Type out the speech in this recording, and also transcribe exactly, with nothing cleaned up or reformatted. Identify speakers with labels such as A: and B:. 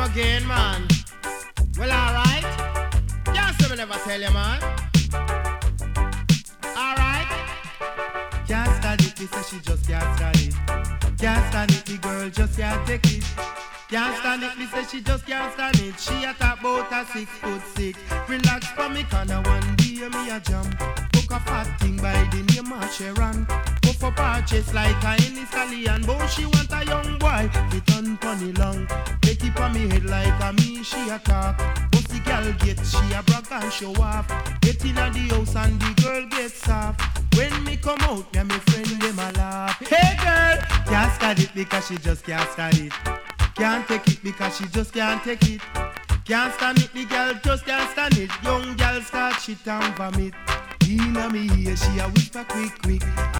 A: again, man. Well, alright. Just so me never tell you, man. Alright.
B: Can't stand it, me say she just can't stand it. Can't stand it, the girl just can't take it. Can't stand it, me say she just can't stand it. She a talk about a six foot six. Relax for me, corner one day me a jam. Book a fat thing by the name of Sharon. Puff up her chest like a any stallion. But she want a young boy, it on funny long. Take it on me head like a me, she a talk. Bossy girl get, she a brag and show off. Get in a the house and the girl gets soft. When me come out, me and my friend them a laugh. Hey girl, can't stand it because she just can't stand it. Can't take it because she just can't take it. Can't stand it, the girl just can't stand it. Young girl start shit and vomit. Inna me ear, she a whisper quick quick.